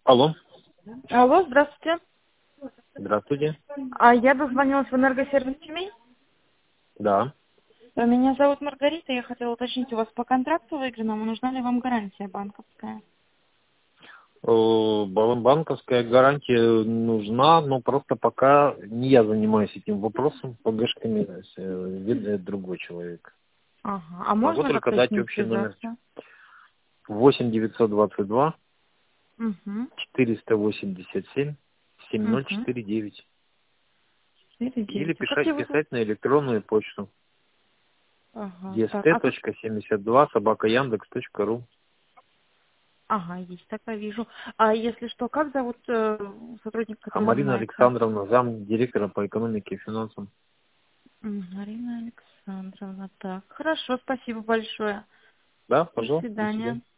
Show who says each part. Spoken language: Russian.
Speaker 1: Алло,
Speaker 2: Алло, здравствуйте.
Speaker 1: здравствуйте.
Speaker 2: Я дозвонилась в энергосервис Тюмень.
Speaker 1: Да.
Speaker 2: Меня зовут Маргарита. Я хотела уточнить у вас по контракту выигранному, нужна ли вам гарантия банковская?
Speaker 1: Банковская гарантия нужна, но просто пока не я занимаюсь этим вопросом, ПГшками ведает другой человек.
Speaker 2: Ага. А
Speaker 1: Могу
Speaker 2: можно
Speaker 1: только
Speaker 2: как-то с
Speaker 1: дать
Speaker 2: ним
Speaker 1: общий номер.
Speaker 2: связаться?
Speaker 1: 8 922
Speaker 2: Угу.
Speaker 1: 487
Speaker 2: Угу.
Speaker 1: 7049. Или
Speaker 2: 4-9. А как его зовут?
Speaker 1: писать на электронную почту
Speaker 2: Ага. Так, а как?
Speaker 1: est.72@yandex.ru.
Speaker 2: Ага, есть такая, вижу. А если что, как зовут сотрудник,
Speaker 1: А
Speaker 2: который
Speaker 1: Марина
Speaker 2: занимается?
Speaker 1: Александровна, зам директора по экономике и финансам.
Speaker 2: Марина Александровна. Так, хорошо, спасибо большое.
Speaker 1: Да,
Speaker 2: До
Speaker 1: пожалуйста, до свидания.
Speaker 2: свидания.